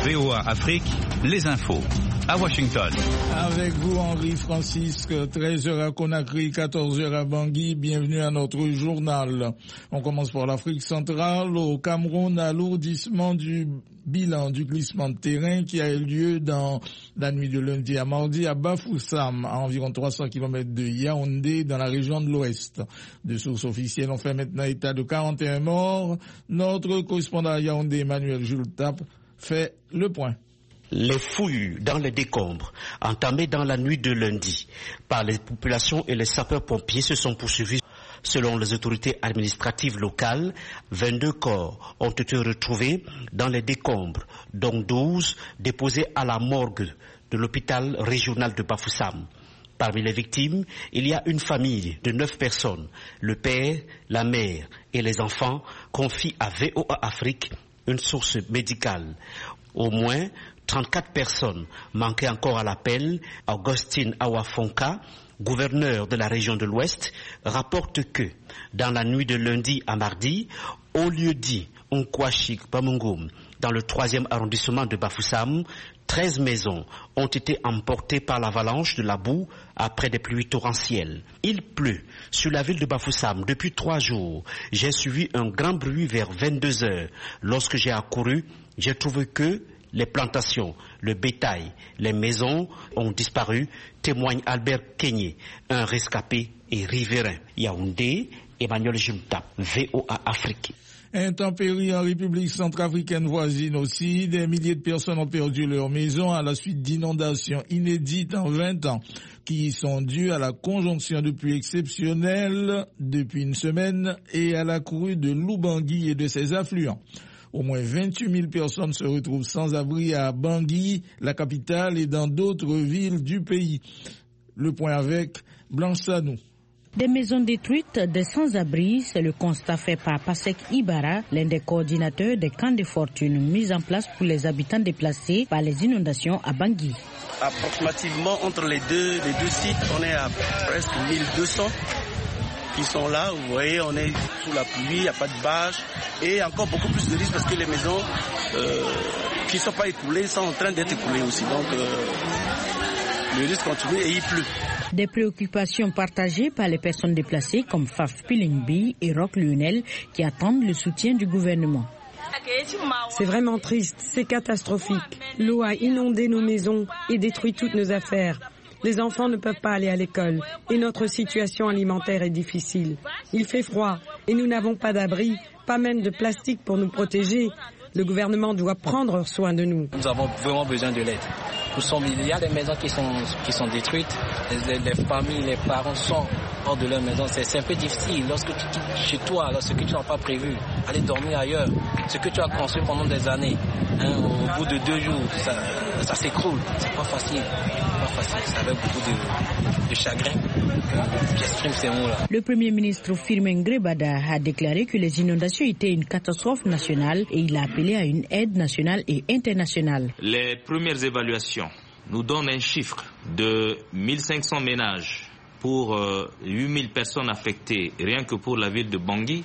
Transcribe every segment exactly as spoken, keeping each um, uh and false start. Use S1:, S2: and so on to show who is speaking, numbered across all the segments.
S1: V O A Afrique, les infos. À Washington.
S2: Avec vous, Henri Francisque, treize heures à Conakry, quatorze heures à Bangui. Bienvenue à notre journal. On commence par l'Afrique centrale. Au Cameroun, alourdissement du bilan du glissement de terrain qui a eu lieu dans la nuit de lundi à mardi à Bafoussam, à environ trois cents kilomètres de Yaoundé, dans la région de l'Ouest. De sources officielles, on fait maintenant état de quarante et un morts. Notre correspondant à Yaoundé, Emmanuel Jules Tap, fait le point.
S3: Les fouilles dans les décombres, entamées dans la nuit de lundi par les populations et les sapeurs-pompiers, se sont poursuivies. Selon les autorités administratives locales, vingt-deux corps ont été retrouvés dans les décombres, dont douze déposés à la morgue de l'hôpital régional de Bafoussam. Parmi les victimes, il y a une famille de neuf personnes. Le père, la mère et les enfants confient à V O A Afrique une source médicale. Au moins trente-quatre personnes manquaient encore à l'appel. Augustine Awafonka, gouverneur de la région de l'Ouest, rapporte que dans la nuit de lundi à mardi, au lieu dit Nkwashik Bamungum, dans le troisième arrondissement de Bafoussam, treize maisons ont été emportées par l'avalanche de la boue après des pluies torrentielles. Il pleut sur la ville de Bafoussam depuis trois jours. J'ai suivi un grand bruit vers vingt-deux heures. Lorsque j'ai accouru, j'ai trouvé que les plantations, le bétail, les maisons ont disparu, témoigne Albert Kenyé, un rescapé et riverain. Yaoundé, Emmanuel Jumtap, V O A Afrique.
S2: Intempéries en République centrafricaine voisine aussi. Des milliers de personnes ont perdu leur maison à la suite d'inondations inédites en vingt ans qui sont dues à la conjonction de pluies exceptionnelles depuis une semaine et à la crue de l'Oubangui et de ses affluents. Au moins vingt-huit mille personnes se retrouvent sans abri à Bangui, la capitale, et dans d'autres villes du pays. Le point avec Blanche Sanou.
S4: Des maisons détruites, des sans-abri, c'est le constat fait par Pasek Ibara, l'un des coordinateurs des camps de fortune mis en place pour les habitants déplacés par les inondations à Bangui.
S5: Approximativement entre les deux, les deux sites, on est à presque mille deux cents qui sont là. Vous voyez, on est sous la pluie, il n'y a pas de bâche et encore beaucoup plus de risques parce que les maisons euh, qui ne sont pas écoulées sont en train d'être écoulées aussi. Donc euh, le risque continue et il pleut.
S4: Des préoccupations partagées par les personnes déplacées comme Faf Pilingbi et Roch Lionel qui attendent le soutien du gouvernement.
S6: C'est vraiment triste, c'est catastrophique. L'eau a inondé nos maisons et détruit toutes nos affaires. Les enfants ne peuvent pas aller à l'école et notre situation alimentaire est difficile. Il fait froid et nous n'avons pas d'abri, pas même de plastique pour nous protéger. Le gouvernement doit prendre soin de nous.
S7: Nous avons vraiment besoin de l'aide. Nous sommes, il y a des maisons qui sont, qui sont détruites, les, les familles, les parents sont hors de leur maison. C'est, c'est un peu difficile lorsque tu quittes chez toi, lorsque tu n'as pas prévu, aller dormir ailleurs. Ce que tu as construit pendant des années, hein, au bout de deux jours, ça, ça s'écroule. C'est pas facile. Pas facile. C'est avec beaucoup de, de chagrin que j'exprime ces mots-là.
S4: Le Premier ministre Firmin Grebada a déclaré que les inondations étaient une catastrophe nationale et il a appelé à une aide nationale et internationale.
S8: Les premières évaluations nous donnent un chiffre de mille cinq cents ménages pour euh, huit mille personnes affectées rien que pour la ville de Bangui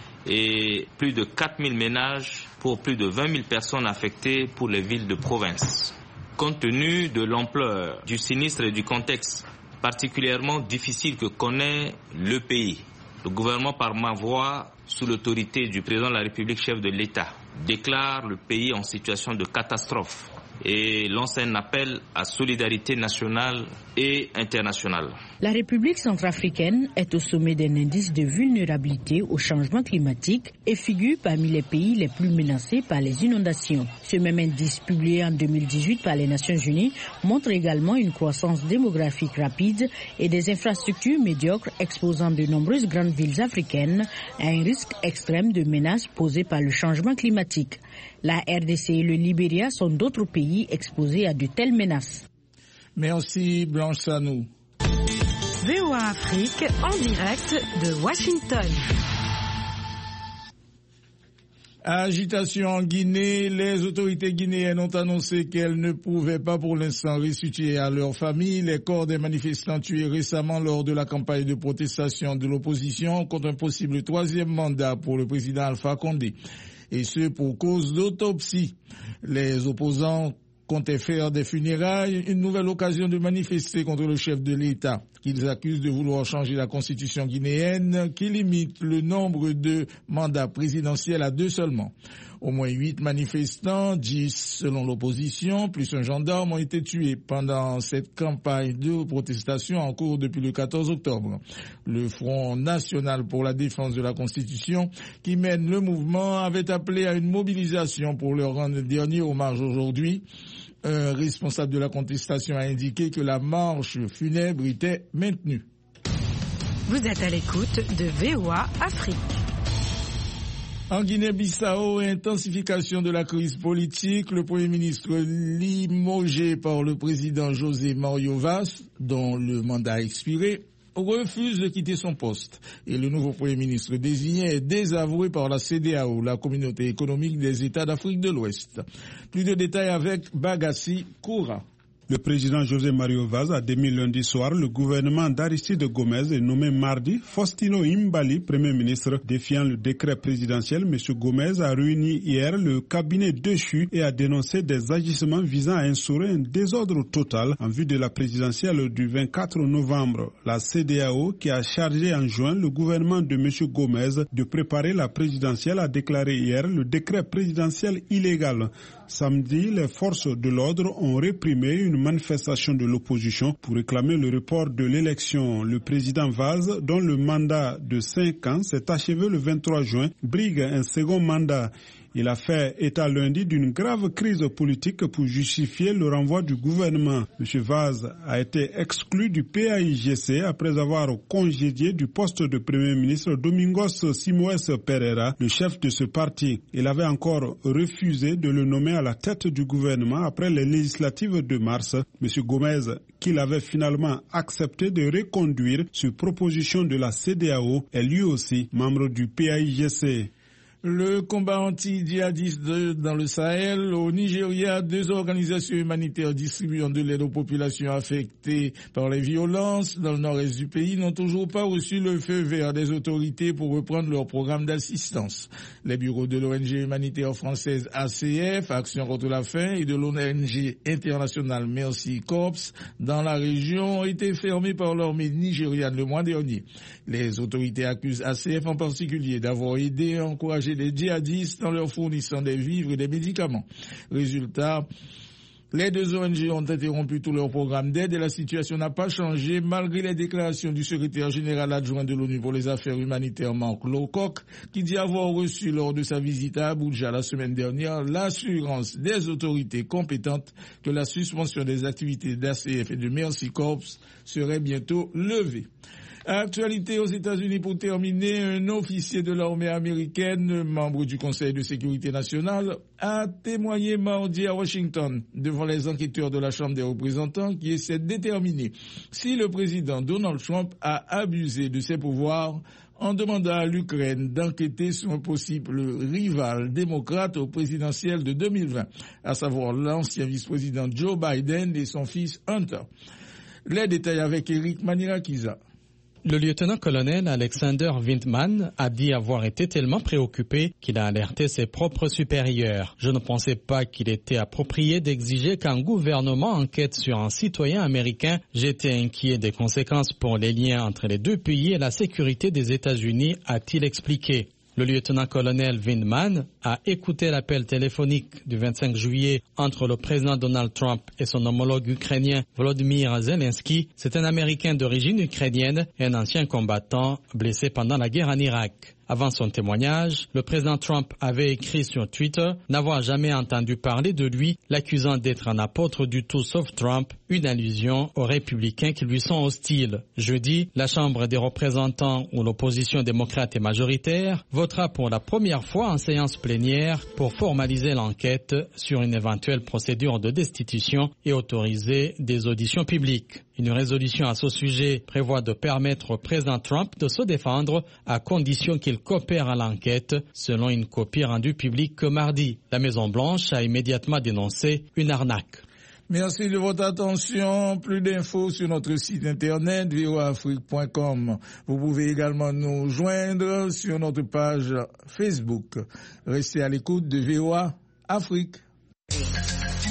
S8: et plus de quatre mille ménages pour plus de vingt mille personnes affectées pour les villes de province. Compte tenu de l'ampleur du sinistre et du contexte particulièrement difficile que connaît le pays, le gouvernement par ma voix, sous l'autorité du président de la République, chef de l'État, déclare le pays en situation de catastrophe et lance un appel à solidarité nationale et internationale.
S4: La République centrafricaine est au sommet d'un indice de vulnérabilité au changement climatique et figure parmi les pays les plus menacés par les inondations. Ce même indice, publié en deux mille dix-huit par les Nations Unies, montre également une croissance démographique rapide et des infrastructures médiocres exposant de nombreuses grandes villes africaines à un risque extrême de menaces posées par le changement climatique. La R D C et le Libéria sont d'autres pays exposés à de telles menaces.
S2: Merci Blanche Sanou.
S9: V O A Afrique en direct de Washington.
S2: Agitation en Guinée, les autorités guinéennes ont annoncé qu'elles ne pouvaient pas pour l'instant restituer à leurs familles les corps des manifestants tués récemment lors de la campagne de protestation de l'opposition contre un possible troisième mandat pour le président Alpha Condé. et ce pour cause d'autopsie. Les opposants comptaient faire des funérailles une nouvelle occasion de manifester contre le chef de l'État, qu'ils accusent de vouloir changer la constitution guinéenne qui limite le nombre de mandats présidentiels à deux seulement. Au moins huit manifestants, dix selon l'opposition, plus un gendarme ont été tués pendant cette campagne de protestation en cours depuis le quatorze octobre. Le Front national pour la défense de la Constitution, qui mène le mouvement, avait appelé à une mobilisation pour leur rendre dernier hommage aujourd'hui. Un responsable de la contestation a indiqué que la marche funèbre était maintenue.
S9: Vous êtes à l'écoute de V O A Afrique.
S2: En Guinée-Bissau, intensification de la crise politique, le Premier ministre limogé par le président José Mario Vaz, dont le mandat a expiré, refuse de quitter son poste. Et le nouveau Premier ministre désigné est désavoué par la C E D E A O, la communauté économique des États d'Afrique de l'Ouest. Plus de détails avec Bagassi Koura.
S10: Le président José Mario Vaz a démis lundi soir le gouvernement d'Aristide Gomez et nommé mardi Faustino Imbali, Premier ministre. Défiant le décret présidentiel, M. Gomez a réuni hier le cabinet déchu et a dénoncé des agissements visant à instaurer un désordre total en vue de la présidentielle du vingt-quatre novembre. La C E D E A O, qui a chargé en juin le gouvernement de M. Gomez de préparer la présidentielle, a déclaré hier le décret présidentiel illégal. Samedi, les forces de l'ordre ont réprimé une manifestation de l'opposition pour réclamer le report de l'élection. Le président Vaz, dont le mandat de cinq ans s'est achevé le vingt-trois juin, brigue un second mandat. Il a fait état lundi d'une grave crise politique pour justifier le renvoi du gouvernement. M. Vaz a été exclu du P A I G C après avoir congédié du poste de Premier ministre Domingos Simoes Pereira, le chef de ce parti. Il avait encore refusé de le nommer à la tête du gouvernement après les législatives de mars. M. Gomez, qu'il avait finalement accepté de reconduire sur proposition de la C E D E A O, est lui aussi membre du P A I G C.
S2: Le combat anti-djihadiste dans le Sahel. Au Nigeria, deux organisations humanitaires distribuant de l'aide aux populations affectées par les violences dans le nord-est du pays n'ont toujours pas reçu le feu vert des autorités pour reprendre leur programme d'assistance. Les bureaux de l'O N G humanitaire française A C F, Action contre la faim, et de l'O N G internationale Mercy Corps dans la région ont été fermés par l'armée nigériane le mois dernier. Les autorités accusent A C F en particulier d'avoir aidé et encouragé les djihadistes en leur fournissant des vivres et des médicaments. Résultat, les deux O N G ont interrompu tout leur programme d'aide et la situation n'a pas changé malgré les déclarations du secrétaire général adjoint de l'ONU pour les affaires humanitaires, Mark Lowcock, qui dit avoir reçu lors de sa visite à Abuja la semaine dernière l'assurance des autorités compétentes que la suspension des activités d'A C F et de Mercy Corps serait bientôt levée. Actualité aux États-Unis pour terminer, un officier de l'armée américaine, membre du Conseil de sécurité nationale, a témoigné mardi à Washington devant les enquêteurs de la Chambre des représentants qui essaient de déterminer si le président Donald Trump a abusé de ses pouvoirs en demandant à l'Ukraine d'enquêter sur un possible rival démocrate au présidentiel de deux mille vingt, à savoir l'ancien vice-président Joe Biden et son fils Hunter. Les détails avec Eric Manirakiza.
S11: Le lieutenant-colonel Alexander Vindman a dit avoir été tellement préoccupé qu'il a alerté ses propres supérieurs. Je ne pensais pas qu'il était approprié d'exiger qu'un gouvernement enquête sur un citoyen américain. J'étais inquiet des conséquences pour les liens entre les deux pays et la sécurité des États-Unis, a-t-il expliqué. Le lieutenant-colonel Vindman a écouté l'appel téléphonique du vingt-cinq juillet entre le président Donald Trump et son homologue ukrainien Volodymyr Zelensky. C'est un Américain d'origine ukrainienne et un ancien combattant blessé pendant la guerre en Irak. Avant son témoignage, le président Trump avait écrit sur Twitter n'avoir jamais entendu parler de lui, l'accusant d'être un apôtre du tout sauf Trump, une allusion aux républicains qui lui sont hostiles. Jeudi, la Chambre des représentants, où l'opposition démocrate est majoritaire, votera pour la première fois en séance plénière pour formaliser l'enquête sur une éventuelle procédure de destitution et autoriser des auditions publiques. Une résolution à ce sujet prévoit de permettre au président Trump de se défendre à condition qu'il coopère à l'enquête, selon une copie rendue publique mardi. La Maison-Blanche a immédiatement dénoncé une arnaque.
S2: Merci de votre attention. Plus d'infos sur notre site internet v o a afrique point com. Vous pouvez également nous joindre sur notre page Facebook. Restez à l'écoute de V O A Afrique.